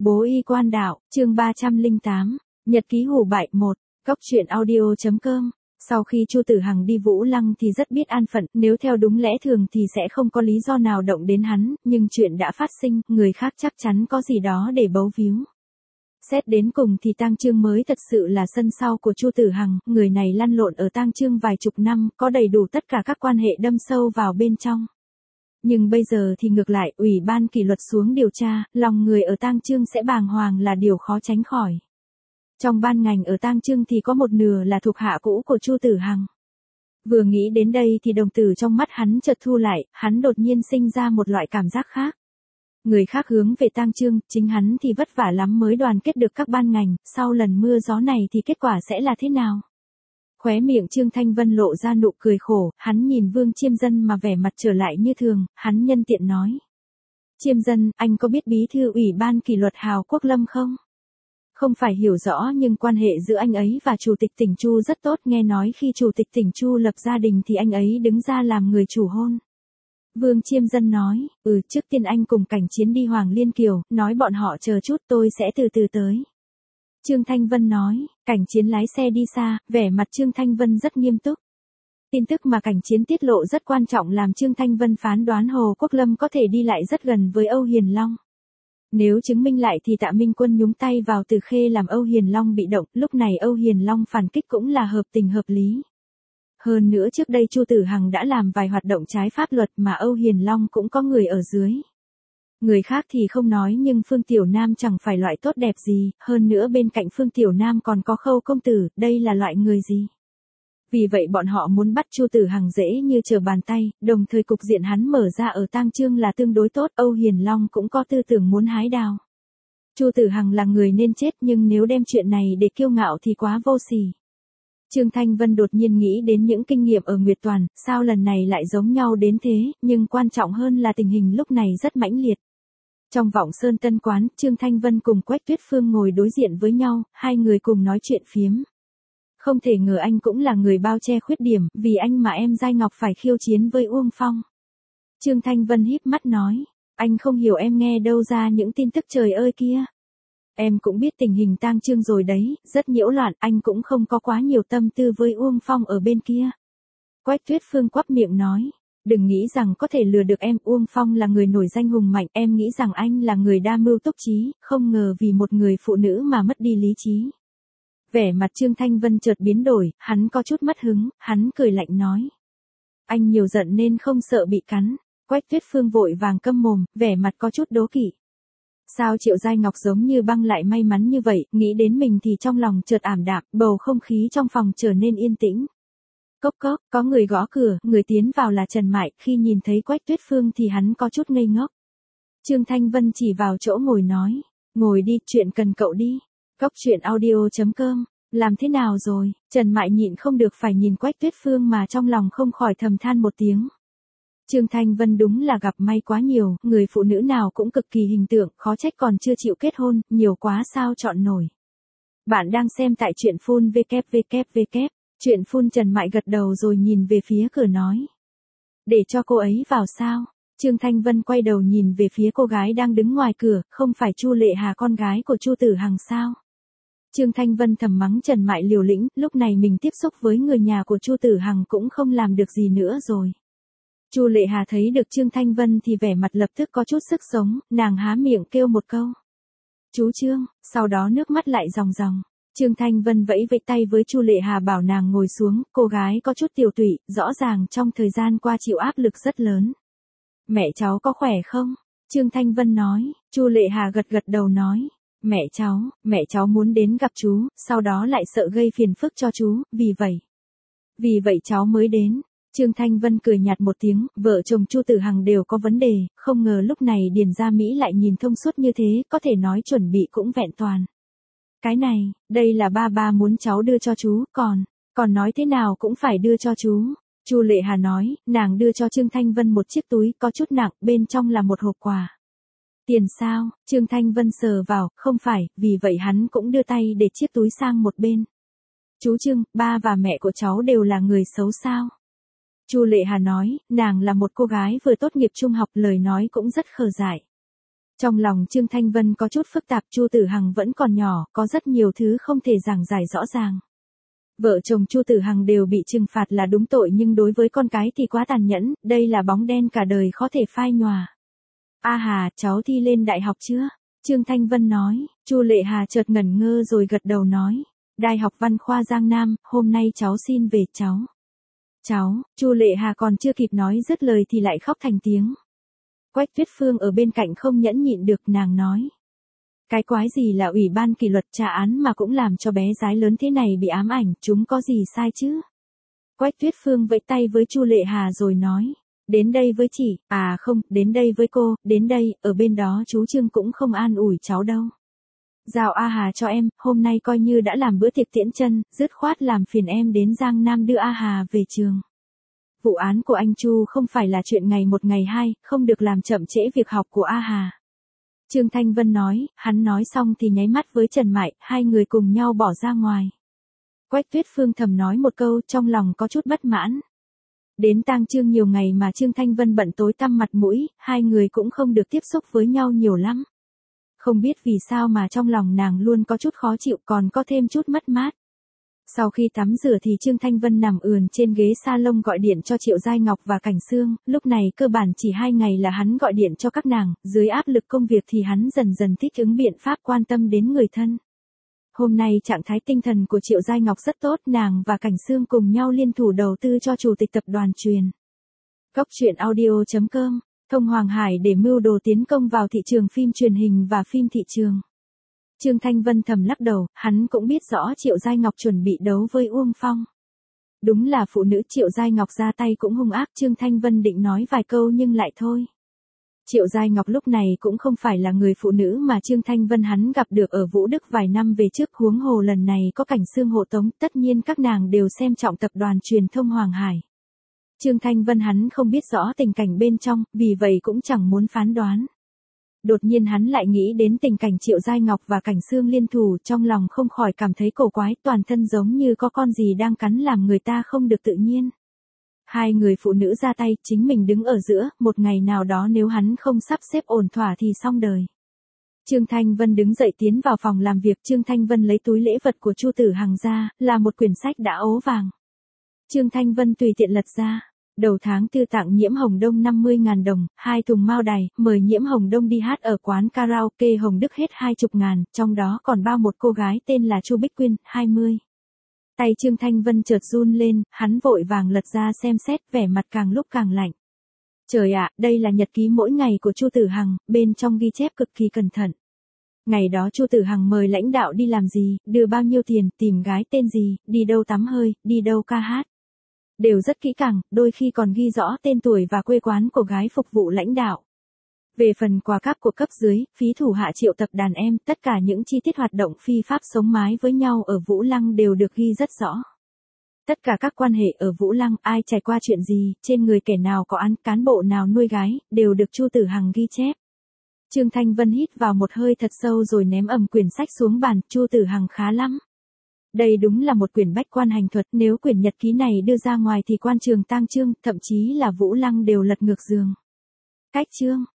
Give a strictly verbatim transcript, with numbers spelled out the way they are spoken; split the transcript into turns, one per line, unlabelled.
Bố y quan đạo, chương ba trăm lẻ tám, Nhật ký hủ bại một, Cóc truyện audio.com. Sau khi Chu Tử Hằng đi Vũ Lăng thì rất biết an phận, nếu theo đúng lẽ thường thì sẽ không có lý do nào động đến hắn, nhưng chuyện đã phát sinh, người khác chắc chắn có gì đó để bấu víu. Xét đến cùng thì Tang Chương mới thật sự là sân sau của Chu Tử Hằng, người này lăn lộn ở Tang Chương vài chục năm, có đầy đủ tất cả các quan hệ đâm sâu vào bên trong. Nhưng bây giờ thì ngược lại, ủy ban kỷ luật xuống điều tra, lòng người ở Tang Chương sẽ bàng hoàng là điều khó tránh khỏi. Trong ban ngành ở Tang Chương thì có một nửa là thuộc hạ cũ của Chu Tử Hằng. Vừa nghĩ đến đây thì đồng tử trong mắt hắn chợt thu lại, hắn đột nhiên sinh ra một loại cảm giác khác. Người khác hướng về Tang Chương, chính hắn thì vất vả lắm mới đoàn kết được các ban ngành, sau lần mưa gió này thì kết quả sẽ là thế nào? Khóe miệng Trương Thanh Vân lộ ra nụ cười khổ, hắn nhìn Vương Chiêm Dân mà vẻ mặt trở lại như thường, hắn nhân tiện nói. Chiêm Dân, anh có biết bí thư ủy ban kỷ luật Hào Quốc Lâm không? Không phải hiểu rõ nhưng quan hệ giữa anh ấy và chủ tịch tỉnh Chu rất tốt, nghe nói khi chủ tịch tỉnh Chu lập gia đình thì anh ấy đứng ra làm người chủ hôn. Vương Chiêm Dân nói, ừ trước tiên anh cùng Cảnh Chiến đi Hoàng Liên Kiều, nói bọn họ chờ chút tôi sẽ từ từ tới. Trương Thanh Vân nói, Cảnh Chiến lái xe đi xa, vẻ mặt Trương Thanh Vân rất nghiêm túc. Tin tức mà Cảnh Chiến tiết lộ rất quan trọng làm Trương Thanh Vân phán đoán Hồ Quốc Lâm có thể đi lại rất gần với Âu Hiền Long. Nếu chứng minh lại thì Tạ Minh Quân nhúng tay vào Từ Khê làm Âu Hiền Long bị động, lúc này Âu Hiền Long phản kích cũng là hợp tình hợp lý. Hơn nữa trước đây Chu Tử Hằng đã làm vài hoạt động trái pháp luật mà Âu Hiền Long cũng có người ở dưới. Người khác thì không nói nhưng Phương Tiểu Nam chẳng phải loại tốt đẹp gì, hơn nữa bên cạnh Phương Tiểu Nam còn có Khâu công tử, đây là loại người gì? Vì vậy bọn họ muốn bắt Chu Tử Hằng dễ như trở bàn tay, đồng thời cục diện hắn mở ra ở Tang Chương là tương đối tốt, Âu Hiền Long cũng có tư tưởng muốn hái đào. Chu Tử Hằng là người nên chết nhưng nếu đem chuyện này để kiêu ngạo thì quá vô sỉ. Trương Thanh Vân đột nhiên nghĩ đến những kinh nghiệm ở Nguyệt Toàn, sao lần này lại giống nhau đến thế, nhưng quan trọng hơn là tình hình lúc này rất mãnh liệt. Trong Vọng Sơn Tân Quán, Trương Thanh Vân cùng Quách Tuyết Phương ngồi đối diện với nhau, hai người cùng nói chuyện phiếm. Không thể ngờ anh cũng là người bao che khuyết điểm, vì anh mà em Giai Ngọc phải khiêu chiến với Uông Phong. Trương Thanh Vân híp mắt nói, anh không hiểu em nghe đâu ra những tin tức trời ơi kia. Em cũng biết tình hình Tang Chương rồi đấy, rất nhiễu loạn, anh cũng không có quá nhiều tâm tư với Uông Phong ở bên kia. Quách Tuyết Phương quắp miệng nói, đừng nghĩ rằng có thể lừa được em, Uông Phong là người nổi danh hùng mạnh, em nghĩ rằng anh là người đa mưu túc trí, không ngờ vì một người phụ nữ mà mất đi lý trí. Vẻ mặt Trương Thanh Vân chợt biến đổi, hắn có chút mất hứng, hắn cười lạnh nói. Anh nhiều giận nên không sợ bị cắn. Quách Tuyết Phương vội vàng câm mồm, vẻ mặt có chút đố kỵ. Sao Triệu Giai Ngọc giống như băng lại may mắn như vậy, nghĩ đến mình thì trong lòng chợt ảm đạm, bầu không khí trong phòng trở nên yên tĩnh. Cốc cốc, có người gõ cửa, người tiến vào là Trần Mại, khi nhìn thấy Quách Tuyết Phương thì hắn có chút ngây ngốc. Trương Thanh Vân chỉ vào chỗ ngồi nói, ngồi đi, chuyện cần cậu đi. Cóc truyện audio.com, làm thế nào rồi? Trần Mại nhịn không được phải nhìn Quách Tuyết Phương mà trong lòng không khỏi thầm than một tiếng. Trương Thanh Vân đúng là gặp may quá nhiều, người phụ nữ nào cũng cực kỳ hình tượng, khó trách còn chưa chịu kết hôn, nhiều quá sao chọn nổi. Bạn đang xem tại truyện phun vê kép vê kép vê kép, truyện phun. Trần Mại gật đầu rồi nhìn về phía cửa nói. Để cho cô ấy vào sao? Trương Thanh Vân quay đầu nhìn về phía cô gái đang đứng ngoài cửa, không phải Chu Lệ Hà con gái của Chu Tử Hằng sao? Trương Thanh Vân thầm mắng Trần Mại liều lĩnh, lúc này mình tiếp xúc với người nhà của Chu Tử Hằng cũng không làm được gì nữa rồi. Chu Lệ Hà thấy được Trương Thanh Vân thì vẻ mặt lập tức có chút sức sống, nàng há miệng kêu một câu. Chú Trương, sau đó nước mắt lại ròng ròng. Trương Thanh Vân vẫy vẫy tay với Chu Lệ Hà bảo nàng ngồi xuống, cô gái có chút tiều tụy, rõ ràng trong thời gian qua chịu áp lực rất lớn. Mẹ cháu có khỏe không? Trương Thanh Vân nói, Chu Lệ Hà gật gật đầu nói. Mẹ cháu, mẹ cháu muốn đến gặp chú, sau đó lại sợ gây phiền phức cho chú, vì vậy. Vì vậy cháu mới đến. Trương Thanh Vân cười nhạt một tiếng, vợ chồng Chu Tử Hằng đều có vấn đề, không ngờ lúc này Điền Gia Mỹ lại nhìn thông suốt như thế, có thể nói chuẩn bị cũng vẹn toàn. Cái này, đây là ba ba muốn cháu đưa cho chú, còn, còn nói thế nào cũng phải đưa cho chú. Chu Lệ Hà nói, nàng đưa cho Trương Thanh Vân một chiếc túi có chút nặng, bên trong là một hộp quà. Tiền sao? Trương Thanh Vân sờ vào, không phải, vì vậy hắn cũng đưa tay để chiếc túi sang một bên. Chú Trương, ba và mẹ của cháu đều là người xấu sao? Chu Lệ Hà nói, nàng là một cô gái vừa tốt nghiệp trung học, lời nói cũng rất khờ dại. Trong lòng Trương Thanh Vân có chút phức tạp, Chu Tử Hằng vẫn còn nhỏ, có rất nhiều thứ không thể giảng giải rõ ràng. Vợ chồng Chu Tử Hằng đều bị trừng phạt là đúng tội nhưng đối với con cái thì quá tàn nhẫn, đây là bóng đen cả đời khó thể phai nhòa. A Hà, cháu thi lên đại học chưa? Trương Thanh Vân nói. Chu Lệ Hà chợt ngẩn ngơ rồi gật đầu nói. Đại học Văn khoa Giang Nam, hôm nay cháu xin về cháu. Cháu, Chu Lệ Hà còn chưa kịp nói dứt lời thì lại khóc thành tiếng. Quách Tuyết Phương ở bên cạnh không nhẫn nhịn được, nàng nói. Cái quái gì là ủy ban kỷ luật tra án mà cũng làm cho bé gái lớn thế này bị ám ảnh, chúng có gì sai chứ? Quách Tuyết Phương vẫy tay với Chu Lệ Hà rồi nói. Đến đây với chị, à không, đến đây với cô, đến đây, ở bên đó chú Trương cũng không an ủi cháu đâu. Giao A Hà cho em, hôm nay coi như đã làm bữa tiệc tiễn chân, dứt khoát làm phiền em đến Giang Nam đưa A Hà về trường. Vụ án của anh Chu không phải là chuyện ngày một ngày hai, không được làm chậm trễ việc học của A Hà. Trương Thanh Vân nói, hắn nói xong thì nháy mắt với Trần Mại, hai người cùng nhau bỏ ra ngoài. Quách Tuyết Phương thầm nói một câu, trong lòng có chút bất mãn. Đến tang chương nhiều ngày mà Trương Thanh Vân bận tối tăm mặt mũi, hai người cũng không được tiếp xúc với nhau nhiều lắm. Không biết vì sao mà trong lòng nàng luôn có chút khó chịu, còn có thêm chút mất mát. Sau khi tắm rửa thì Trương Thanh Vân nằm ườn trên ghế salon gọi điện cho Triệu Giai Ngọc và Cảnh Sương, lúc này cơ bản chỉ hai ngày là hắn gọi điện cho các nàng, dưới áp lực công việc thì hắn dần dần thích ứng biện pháp quan tâm đến người thân. Hôm nay trạng thái tinh thần của Triệu Giai Ngọc rất tốt, nàng và Cảnh Sương cùng nhau liên thủ đầu tư cho chủ tịch tập đoàn truyền. Góc truyện audio chấm com, thông Hoàng Hải để mưu đồ tiến công vào thị trường phim truyền hình và phim thị trường. Trương Thanh Vân thầm lắc đầu, hắn cũng biết rõ Triệu Giai Ngọc chuẩn bị đấu với Uông Phong. Đúng là phụ nữ, Triệu Giai Ngọc ra tay cũng hung ác, Trương Thanh Vân định nói vài câu nhưng lại thôi. Triệu Giai Ngọc lúc này cũng không phải là người phụ nữ mà Trương Thanh Vân hắn gặp được ở Vũ Đức vài năm về trước, huống hồ lần này có Cảnh Sương hộ tống, tất nhiên các nàng đều xem trọng tập đoàn truyền thông Hoàng Hải. Trương Thanh Vân hắn không biết rõ tình cảnh bên trong, vì vậy cũng chẳng muốn phán đoán. Đột nhiên hắn lại nghĩ đến tình cảnh Triệu Giai Ngọc và Cảnh Sương liên thủ, trong lòng không khỏi cảm thấy cổ quái, toàn thân giống như có con gì đang cắn làm người ta không được tự nhiên. Hai người phụ nữ ra tay, chính mình đứng ở giữa, một ngày nào đó nếu hắn không sắp xếp ổn thỏa thì xong đời. Trương Thanh Vân đứng dậy tiến vào phòng làm việc, Trương Thanh Vân lấy túi lễ vật của Chu Tử Hằng ra, là một quyển sách đã ố vàng. Trương Thanh Vân tùy tiện lật ra. Đầu tháng tư tặng Nhiễm Hồng Đông năm mươi ngàn đồng, hai thùng mao đài, mời Nhiễm Hồng Đông đi hát ở quán karaoke Hồng Đức hết hai mươi ngàn, trong đó còn bao một cô gái tên là Chu Bích Quyên, hai mươi. Tay Trương Thanh Vân chợt run lên, hắn vội vàng lật ra xem xét, vẻ mặt càng lúc càng lạnh. Trời ạ, đây là nhật ký mỗi ngày của Chu Tử Hằng, bên trong ghi chép cực kỳ cẩn thận. Ngày đó Chu Tử Hằng mời lãnh đạo đi làm gì, đưa bao nhiêu tiền, tìm gái tên gì, đi đâu tắm hơi, đi đâu ca hát. Đều rất kỹ càng, đôi khi còn ghi rõ tên tuổi và quê quán của gái phục vụ lãnh đạo. Về phần quà cáp của cấp dưới, phí thủ hạ Triệu tập đàn em, tất cả những chi tiết hoạt động phi pháp sống mái với nhau ở Vũ Lăng đều được ghi rất rõ. Tất cả các quan hệ ở Vũ Lăng, ai trải qua chuyện gì, trên người kẻ nào có án, cán bộ nào nuôi gái, đều được Chu Tử Hằng ghi chép. Trương Thanh Vân hít vào một hơi thật sâu rồi ném ầm quyển sách xuống bàn, Chu Tử Hằng khá lắm. Đây đúng là một quyển bách quan hành thuật, nếu quyển nhật ký này đưa ra ngoài thì quan trường tang chương, thậm chí là Vũ Lăng đều lật ngược giường. Cách chương,